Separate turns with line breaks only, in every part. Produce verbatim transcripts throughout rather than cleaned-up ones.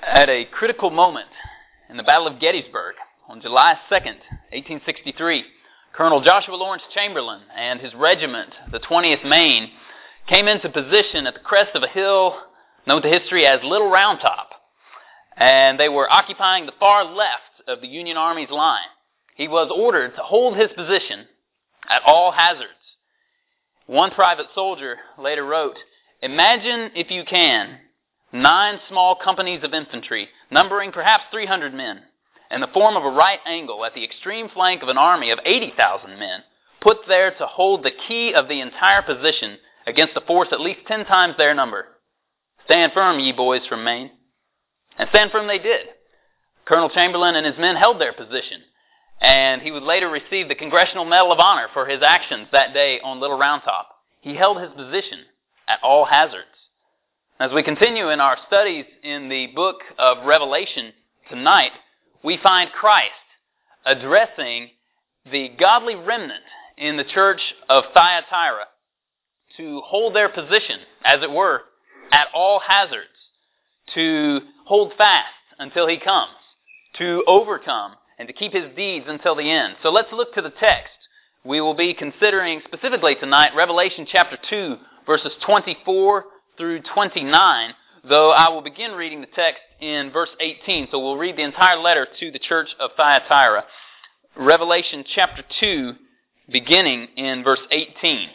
At a critical moment in the Battle of Gettysburg on July second, eighteen sixty-three, Colonel Joshua Lawrence Chamberlain and his regiment, the twentieth Maine, came into position at the crest of a hill known to history as Little Round Top, and they were occupying the far left of the Union Army's line. He was ordered to hold his position at all hazards. One private soldier later wrote, "Imagine, if you can, nine small companies of infantry, numbering perhaps three hundred men, in the form of a right angle at the extreme flank of an army of eighty thousand men, put there to hold the key of the entire position against a force at least ten times their number. Stand firm, ye boys from Maine." And stand firm they did. Colonel Chamberlain and his men held their position, and he would later receive the Congressional Medal of Honor for his actions that day on Little Round Top. He held his position at all hazards. As we continue in our studies in the book of Revelation tonight, we find Christ addressing the godly remnant in the church of Thyatira to hold their position, as it were, at all hazards, to hold fast until he comes, to overcome, and to keep his deeds until the end. So let's look to the text. We will be considering specifically tonight Revelation chapter two, verses twenty-four through twenty-nine, though I will begin reading the text in verse eighteen. So we'll read the entire letter to the church of Thyatira. Revelation chapter two, beginning in verse eighteen.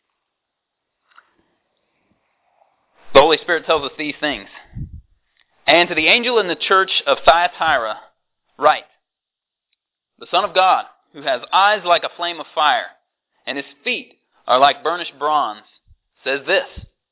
The Holy Spirit tells us these things. "And to the angel in the church of Thyatira write, the Son of God, who has eyes like a flame of fire, and his feet are like burnished bronze, says this: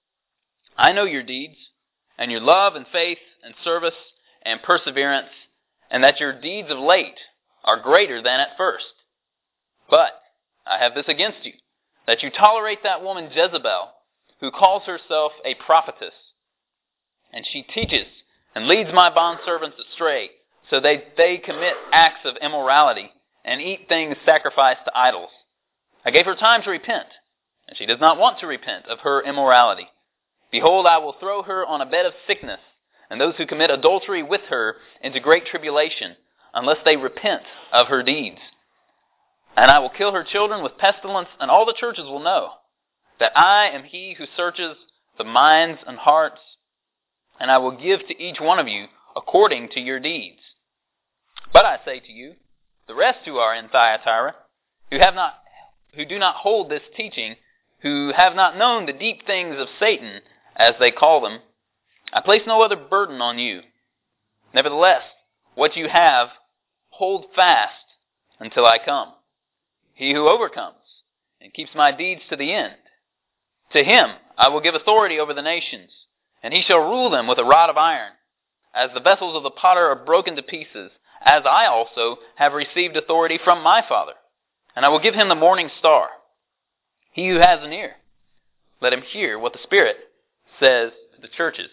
I know your deeds, and your love and faith and service and perseverance, and that your deeds of late are greater than at first. But I have this against you, that you tolerate that woman Jezebel, who calls herself a prophetess. And she teaches and leads my bondservants astray, so that they commit acts of immorality and eat things sacrificed to idols. I gave her time to repent, and she does not want to repent of her immorality. Behold, I will throw her on a bed of sickness, and those who commit adultery with her into great tribulation, unless they repent of her deeds. And I will kill her children with pestilence, and all the churches will know that I am he who searches the minds and hearts, and I will give to each one of you according to your deeds. But I say to you, the rest who are in Thyatira, who have not, who do not hold this teaching, who have not known the deep things of Satan, as they call them, I place no other burden on you. Nevertheless, what you have, hold fast until I come. He who overcomes and keeps my deeds to the end, to him I will give authority over the nations, and he shall rule them with a rod of iron. As the vessels of the potter are broken to pieces, as I also have received authority from my Father, and I will give him the morning star. He who has an ear, let him hear what the Spirit says to the churches."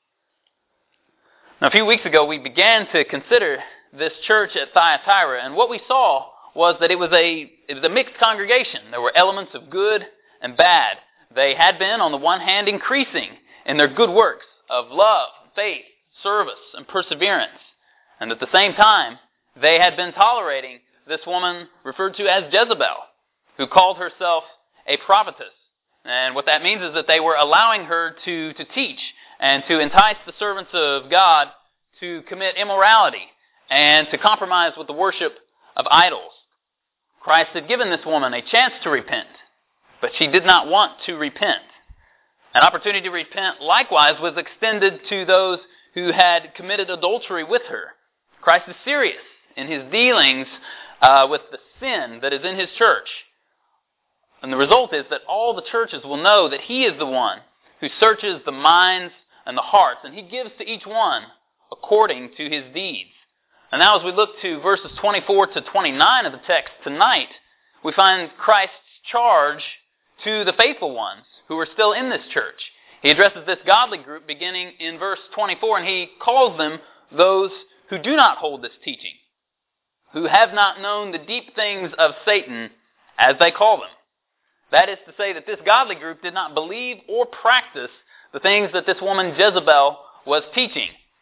Now, a few weeks ago, we began to consider this church at Thyatira, and what we saw was that it was a it was a mixed congregation. There were elements of good and bad. They had been, on the one hand, increasing in their good works of love, faith, service, and perseverance. And at the same time, they had been tolerating this woman referred to as Jezebel, who called herself a prophetess. And what that means is that they were allowing her to, to teach and to entice the servants of God to commit immorality and to compromise with the worship of idols. Christ had given this woman a chance to repent, but she did not want to repent. An opportunity to repent likewise was extended to those who had committed adultery with her. Christ is serious in his dealings uh, with the sin that is in his church. And the result is that all the churches will know that he is the one who searches the minds and the hearts, and he gives to each one according to his deeds. And now as we look to verses twenty-four to twenty-nine of the text tonight, we find Christ's charge to the faithful ones who are still in this church. He addresses this godly group beginning in verse twenty-four, and he calls them those who do not hold this teaching, who have not known the deep things of Satan, as they call them. That is to say that this godly group did not believe or practice the things that this woman Jezebel was teaching.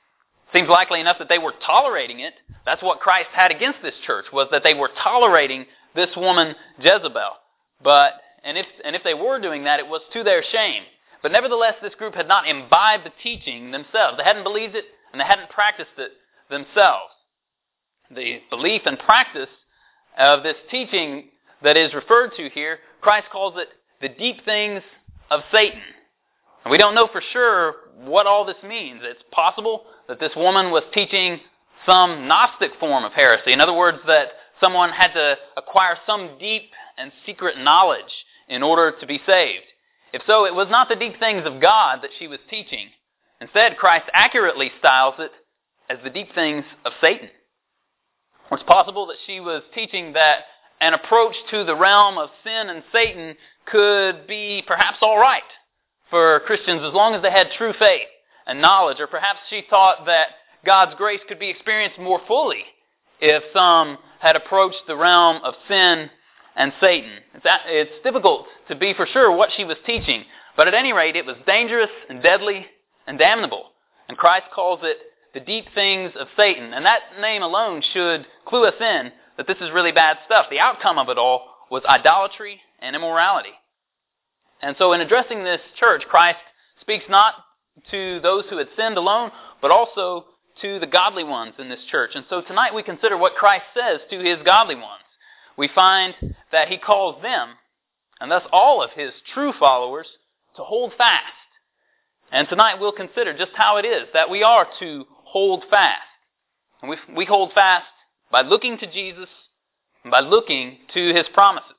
Seems likely enough that they were tolerating it. That's what Christ had against this church, was that they were tolerating this woman Jezebel. But and if and if they were doing that, it was to their shame. But nevertheless, this group had not imbibed the teaching themselves. They hadn't believed it, and they hadn't practiced it themselves. The belief and practice of this teaching that is referred to here, Christ calls it the deep things of Satan. And we don't know for sure what all this means. It's possible that this woman was teaching some Gnostic form of heresy. In other words, that someone had to acquire some deep and secret knowledge in order to be saved. If so, it was not the deep things of God that she was teaching. Instead, Christ accurately styles it as the deep things of Satan. It's possible that she was teaching that an approach to the realm of sin and Satan could be perhaps all right for Christians as long as they had true faith and knowledge. Or perhaps she thought that God's grace could be experienced more fully if some had approached the realm of sin and Satan. It's, it's difficult to be for sure what she was teaching, but at any rate, it was dangerous and deadly and damnable. And Christ calls it the deep things of Satan. And that name alone should clue us in that this is really bad stuff. The outcome of it all was idolatry and immorality. And so in addressing this church, Christ speaks not to those who had sinned alone, but also to the godly ones in this church. And so tonight we consider what Christ says to his godly ones. We find that he calls them, and thus all of his true followers, to hold fast. And tonight we'll consider just how it is that we are to hold fast. And we, we hold fast by looking to Jesus and by looking to his promises.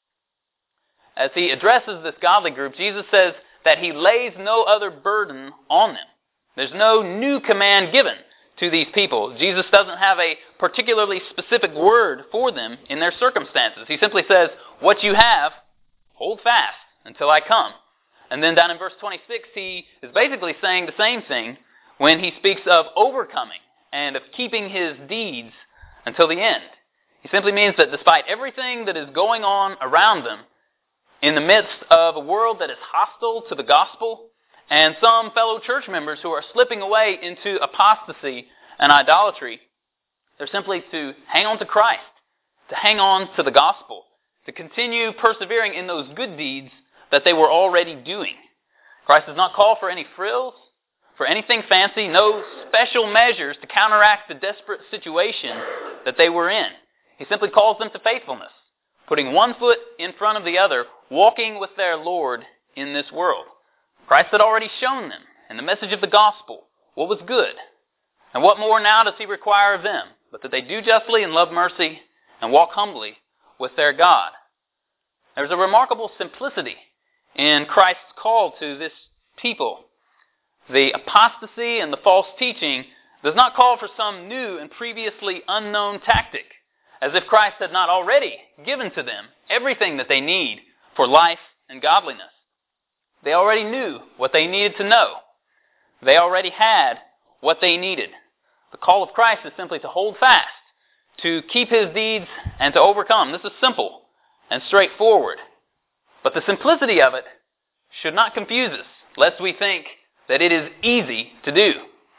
As he addresses this godly group, Jesus says that he lays no other burden on them. There's no new command given to these people. Jesus doesn't have a particularly specific word for them in their circumstances. He simply says, what you have, hold fast until I come. And then down in verse twenty-six, he is basically saying the same thing when he speaks of overcoming and of keeping his deeds until the end. He simply means that despite everything that is going on around them, in the midst of a world that is hostile to the gospel, and some fellow church members who are slipping away into apostasy and idolatry, they're simply to hang on to Christ, to hang on to the gospel, to continue persevering in those good deeds that they were already doing. Christ does not call for any frills, for anything fancy, no special measures to counteract the desperate situation that they were in. He simply calls them to faithfulness, putting one foot in front of the other, walking with their Lord in this world. Christ had already shown them in the message of the gospel what was good. And what more now does he require of them but that they do justly and love mercy and walk humbly with their God? There's a remarkable simplicity in Christ's call to this people. The apostasy and the false teaching does not call for some new and previously unknown tactic, as if Christ had not already given to them everything that they need for life and godliness. They already knew what they needed to know. They already had what they needed. The call of Christ is simply to hold fast, to keep his deeds, and to overcome. This is simple and straightforward. But the simplicity of it should not confuse us, lest we think that it is easy to do,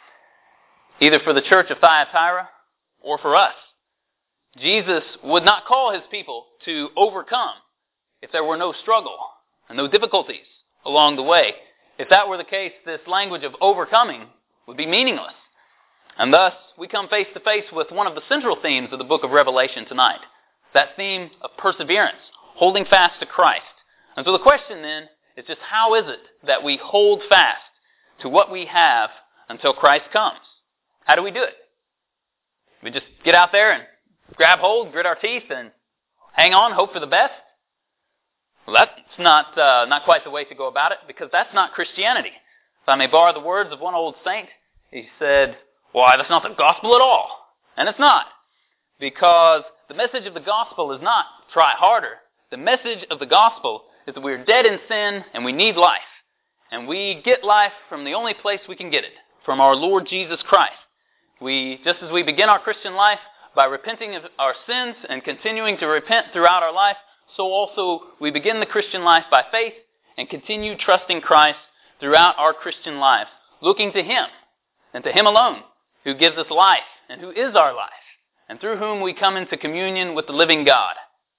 either for the church of Thyatira or for us. Jesus would not call his people to overcome if there were no struggle and no difficulties along the way. If that were the case, this language of overcoming would be meaningless. And thus, we come face to face with one of the central themes of the book of Revelation tonight, that theme of perseverance, holding fast to Christ. And so the question then is just how is it that we hold fast to what we have until Christ comes? How do we do it? We just get out there and grab hold, grit our teeth, and hang on, hope for the best? Well, that's not uh, not quite the way to go about it, because that's not Christianity. If I may borrow the words of one old saint, he said, why, that's not the gospel at all. And it's not, because the message of the gospel is not try harder. The message of the gospel is that we're dead in sin and we need life. And we get life from the only place we can get it, from our Lord Jesus Christ. We, just as we begin our Christian life by repenting of our sins and continuing to repent throughout our life, so also we begin the Christian life by faith and continue trusting Christ throughout our Christian lives, looking to him and to him alone, who gives us life and who is our life, and through whom we come into communion with the living God.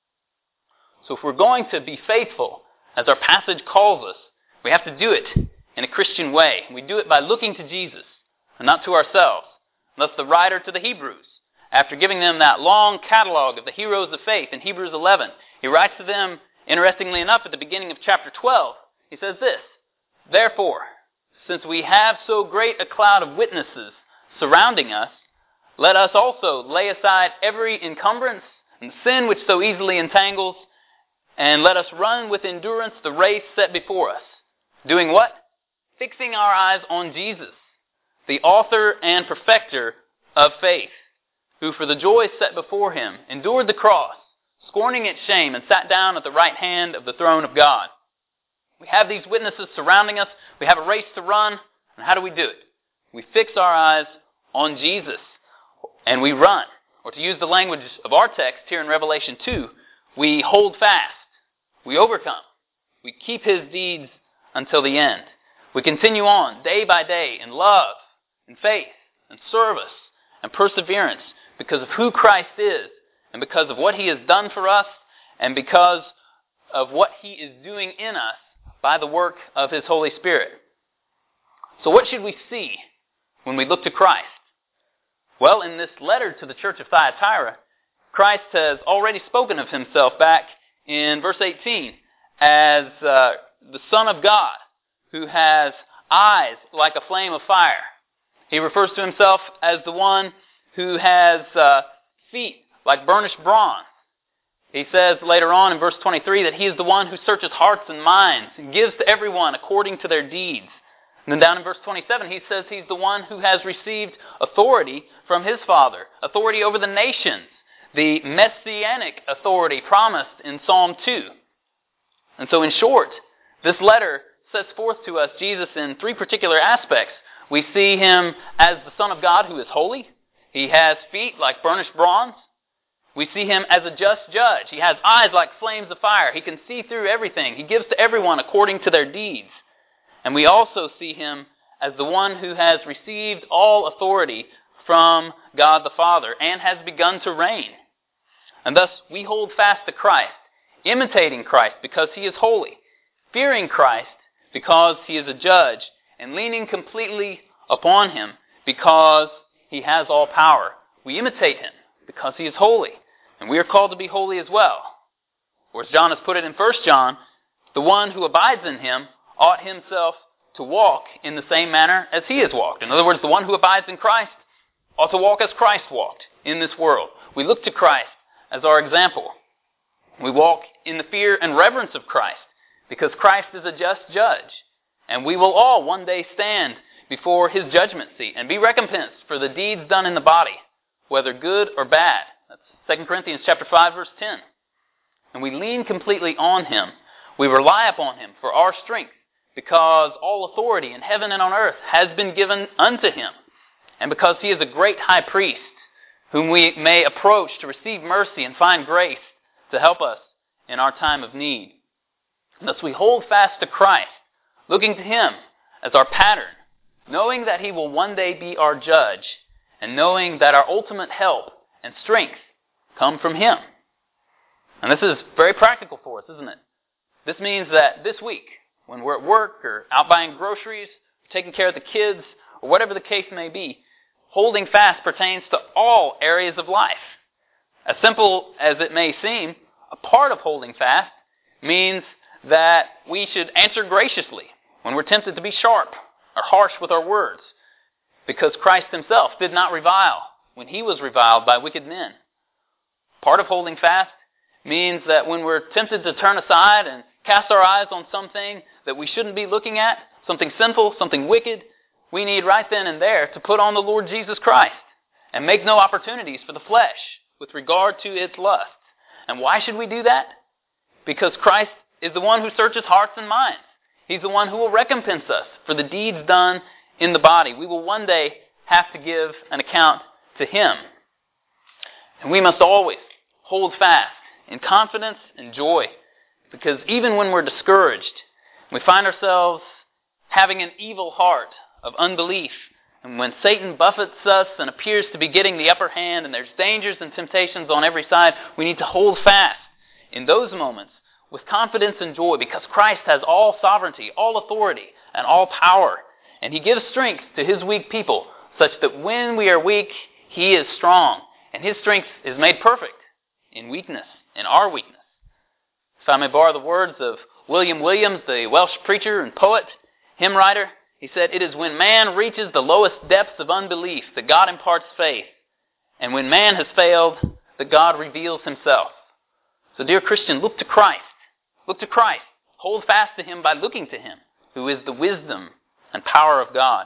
So if we're going to be faithful, as our passage calls us, we have to do it in a Christian way. We do it by looking to Jesus and not to ourselves. Thus the writer to the Hebrews, after giving them that long catalog of the heroes of faith in Hebrews eleven, he writes to them, interestingly enough, at the beginning of chapter twelve, he says this, "Therefore, since we have so great a cloud of witnesses surrounding us, let us also lay aside every encumbrance and sin which so easily entangles, and let us run with endurance the race set before us." Doing what? Fixing our eyes on Jesus, the author and perfecter of faith, who for the joy set before him endured the cross, scorning its shame, and sat down at the right hand of the throne of God. We have these witnesses surrounding us. We have a race to run. And how do we do it? We fix our eyes on Jesus, and we run. Or to use the language of our text here in Revelation two, we hold fast. We overcome. We keep his deeds until the end. We continue on day by day in love, in faith, in service, and perseverance because of who Christ is, and because of what he has done for us, and because of what he is doing in us by the work of his Holy Spirit. So what should we see when we look to Christ? Well, in this letter to the church of Thyatira, Christ has already spoken of himself back in verse eighteen as uh, the Son of God who has eyes like a flame of fire. He refers to himself as the one who has uh, feet like burnished bronze. He says later on in verse twenty-three that he is the one who searches hearts and minds and gives to everyone according to their deeds. And then down in verse twenty-seven he says he's the one who has received authority from his Father, authority over the nations, the messianic authority promised in Psalm two. And so in short, this letter sets forth to us Jesus in three particular aspects. We see him as the Son of God who is holy. He has feet like burnished bronze. We see him as a just judge. He has eyes like flames of fire. He can see through everything. He gives to everyone according to their deeds. And we also see him as the one who has received all authority from God the Father and has begun to reign. And thus we hold fast to Christ, imitating Christ because he is holy, fearing Christ because he is a judge, and leaning completely upon him because he has all power. We imitate him because he is holy, and we are called to be holy as well. Or as John has put it in First John, the one who abides in him ought himself to walk in the same manner as he has walked. In other words, the one who abides in Christ ought to walk as Christ walked in this world. We look to Christ as our example. We walk in the fear and reverence of Christ because Christ is a just judge. And we will all one day stand before his judgment seat and be recompensed for the deeds done in the body, whether good or bad. That's Second Corinthians chapter five, verse ten. And we lean completely on him. We rely upon him for our strength because all authority in heaven and on earth has been given unto him. And because he is a great high priest whom we may approach to receive mercy and find grace to help us in our time of need. Thus we hold fast to Christ, looking to him as our pattern, knowing that he will one day be our judge, and knowing that our ultimate help and strength come from him. And this is very practical for us, isn't it? This means that this week, when we're at work or out buying groceries, taking care of the kids, or whatever the case may be, holding fast pertains to all areas of life. As simple as it may seem, a part of holding fast means that we should answer graciously when we're tempted to be sharp or harsh with our words, because Christ himself did not revile when he was reviled by wicked men. Part of holding fast means that when we're tempted to turn aside and cast our eyes on something that we shouldn't be looking at, something sinful, something wicked, we need right then and there to put on the Lord Jesus Christ and make no opportunities for the flesh with regard to its lusts. And why should we do that? Because Christ is the one who searches hearts and minds. He's the one who will recompense us for the deeds done in the body. We will one day have to give an account to him. And we must always hold fast in confidence and joy, because even when we're discouraged, we find ourselves having an evil heart of unbelief And when Satan buffets us and appears to be getting the upper hand and there's dangers and temptations on every side, we need to hold fast in those moments with confidence and joy, because Christ has all sovereignty, all authority, and all power. And He gives strength to His weak people, such that when we are weak, He is strong. And His strength is made perfect in weakness, in our weakness. If I may borrow the words of William Williams, the Welsh preacher and poet, hymn writer, he said, "It is when man reaches the lowest depths of unbelief that God imparts faith. And when man has failed, that God reveals Himself." So dear Christian, look to Christ. Look to Christ. Hold fast to Him by looking to Him, who is the wisdom and power of God.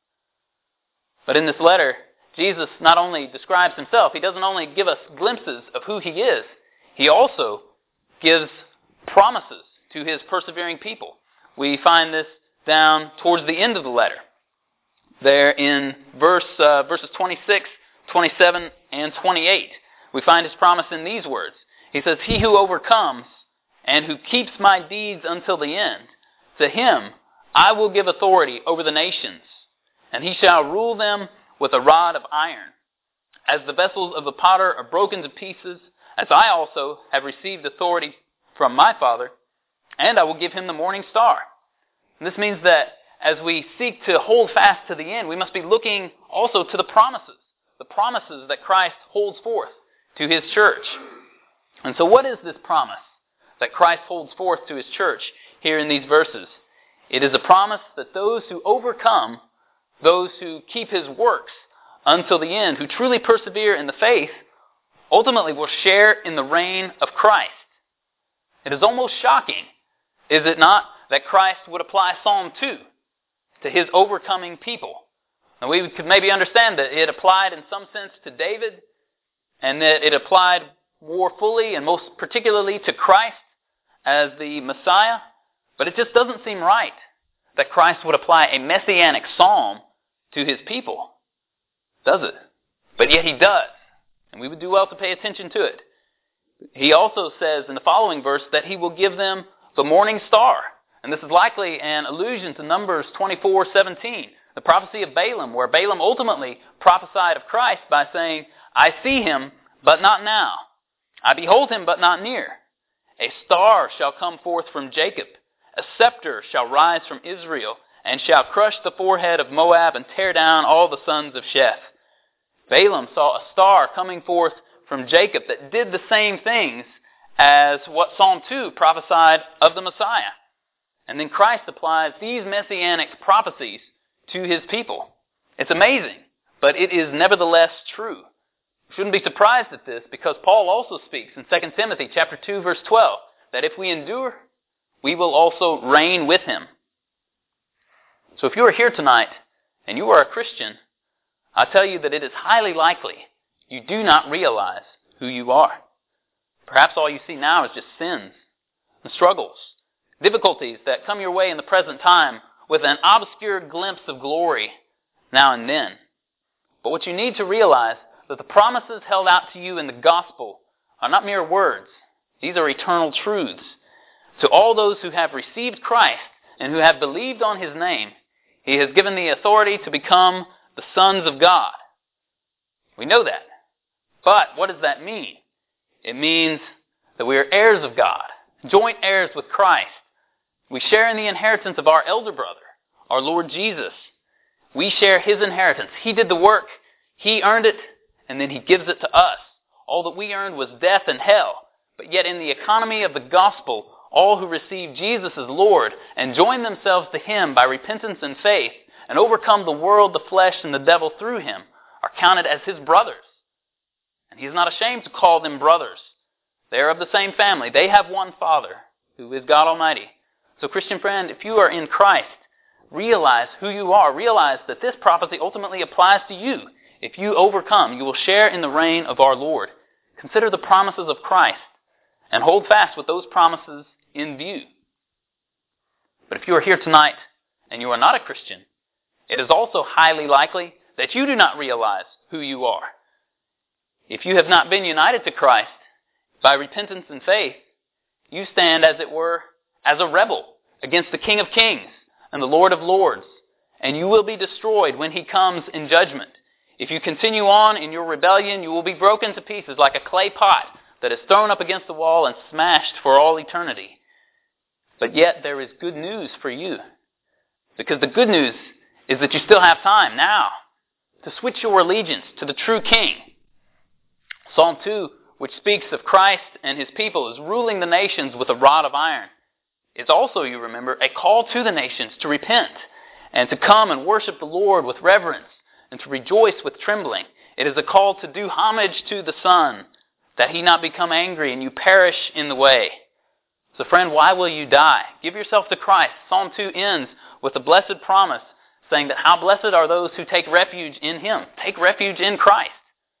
But in this letter, Jesus not only describes Himself, He doesn't only give us glimpses of who He is, He also gives promises to His persevering people. We find this down towards the end of the letter. There in verse uh, verses twenty-six, twenty-seven, and twenty-eight, we find His promise in these words. He says, "He who overcomes and who keeps my deeds until the end, to him I will give authority over the nations, and he shall rule them with a rod of iron. As the vessels of the potter are broken to pieces, as I also have received authority from my Father, and I will give him the morning star." And this means that as we seek to hold fast to the end, we must be looking also to the promises, the promises that Christ holds forth to His church. And so what is this promise that Christ holds forth to His church here in these verses? It is a promise that those who overcome, those who keep His works until the end, who truly persevere in the faith, ultimately will share in the reign of Christ. It is almost shocking, is it not, that Christ would apply Psalm two to His overcoming people. Now we could maybe understand that it applied in some sense to David, and that it applied more fully and most particularly to Christ as the Messiah, but it just doesn't seem right that Christ would apply a messianic psalm to His people, does it? But yet He does, and we would do well to pay attention to it. He also says in the following verse that He will give them the morning star, and this is likely an allusion to Numbers twenty-four seventeen, the prophecy of Balaam, where Balaam ultimately prophesied of Christ by saying, "I see Him, but not now. I behold Him, but not near. A star shall come forth from Jacob. A scepter shall rise from Israel, and shall crush the forehead of Moab and tear down all the sons of Sheth." Balaam saw a star coming forth from Jacob that did the same things as what Psalm two prophesied of the Messiah. And then Christ applies these messianic prophecies to His people. It's amazing, but it is nevertheless true. You shouldn't be surprised at this, because Paul also speaks in Second Timothy chapter two, verse twelve, that if we endure, we will also reign with Him. So if you are here tonight and you are a Christian, I tell you that it is highly likely you do not realize who you are. Perhaps all you see now is just sins and struggles, difficulties that come your way in the present time with an obscure glimpse of glory now and then. But what you need to realize that the promises held out to you in the gospel are not mere words. These are eternal truths. To all those who have received Christ and who have believed on His name, He has given the authority to become the sons of God. We know that. But what does that mean? It means that we are heirs of God, joint heirs with Christ. We share in the inheritance of our elder brother, our Lord Jesus. We share His inheritance. He did the work. He earned it, and then He gives it to us. All that we earned was death and hell. But yet in the economy of the gospel, all who receive Jesus as Lord and join themselves to Him by repentance and faith and overcome the world, the flesh, and the devil through Him are counted as His brothers. And He is not ashamed to call them brothers. They are of the same family. They have one Father, who is God Almighty. So Christian friend, if you are in Christ, realize who you are. Realize that this prophecy ultimately applies to you. If you overcome, you will share in the reign of our Lord. Consider the promises of Christ and hold fast with those promises in view. But if you are here tonight and you are not a Christian, it is also highly likely that you do not realize who you are. If you have not been united to Christ by repentance and faith, you stand, as it were, as a rebel against the King of Kings and the Lord of Lords, and you will be destroyed when he comes in judgment. If you continue on in your rebellion, you will be broken to pieces like a clay pot that is thrown up against the wall and smashed for all eternity. But yet there is good news for you. Because the good news is that you still have time now to switch your allegiance to the true King. Psalm two, which speaks of Christ and his people as ruling the nations with a rod of iron, is also, you remember, a call to the nations to repent and to come and worship the Lord with reverence and to rejoice with trembling. It is a call to do homage to the Son, that he not become angry and you perish in the way. So friend, why will you die? Give yourself to Christ. Psalm two ends with a blessed promise saying that how blessed are those who take refuge in him. Take refuge in Christ.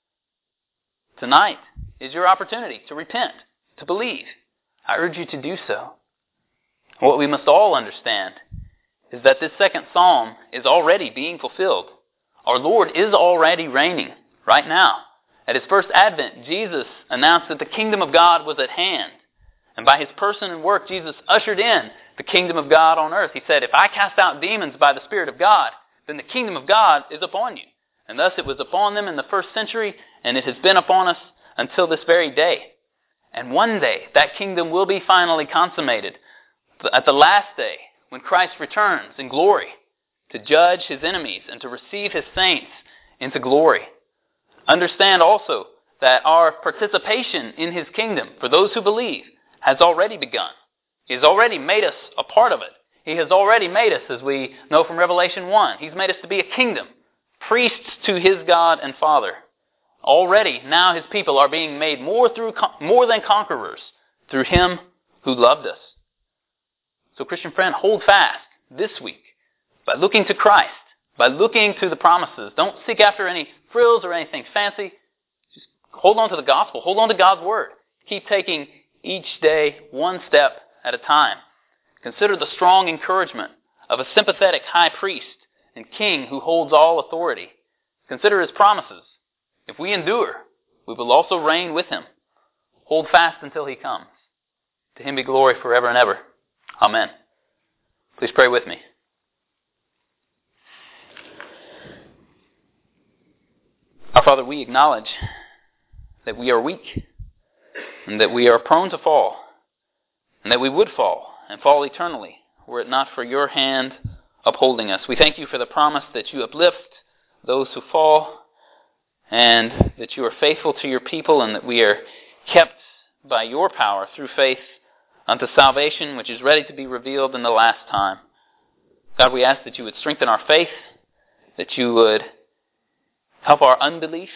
Tonight is your opportunity to repent, to believe. I urge you to do so. What we must all understand is that this second psalm is already being fulfilled. Our Lord is already reigning right now. At his first advent, Jesus announced that the kingdom of God was at hand. And by his person and work, Jesus ushered in the kingdom of God on earth. He said, if I cast out demons by the Spirit of God, then the kingdom of God is upon you. And thus it was upon them in the first century, and it has been upon us until this very day. And one day, that kingdom will be finally consummated. At the last day, when Christ returns in glory to judge his enemies and to receive his saints into glory. Understand also that our participation in his kingdom, for those who believe, has already begun. He has already made us a part of it. He has already made us, as we know from Revelation one, he's made us to be a kingdom, priests to his God and Father. Already, now his people are being made more through more than conquerors through him who loved us. So Christian friend, hold fast this week by looking to Christ, by looking to the promises. Don't seek after any frills or anything fancy. Just hold on to the gospel. Hold on to God's word. Keep taking each day one step at a time. Consider the strong encouragement of a sympathetic high priest and king who holds all authority. Consider his promises. If we endure, we will also reign with him. Hold fast until he comes. To him be glory forever and ever. Amen. Please pray with me. Our Father, we acknowledge that we are weak and that we are prone to fall and that we would fall and fall eternally were it not for your hand upholding us. We thank you for the promise that you uplift those who fall and that you are faithful to your people and that we are kept by your power through faith unto salvation, which is ready to be revealed in the last time. God, we ask that you would strengthen our faith, that you would help our unbelief.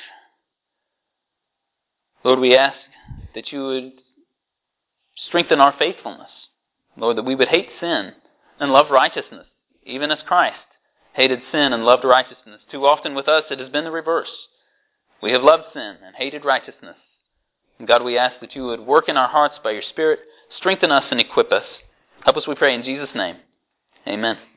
Lord, we ask that you would strengthen our faithfulness. Lord, that we would hate sin and love righteousness, even as Christ hated sin and loved righteousness. Too often with us it has been the reverse. We have loved sin and hated righteousness. And God, we ask that you would work in our hearts by your Spirit, strengthen us and equip us. Help us, we pray, in Jesus' name. Amen.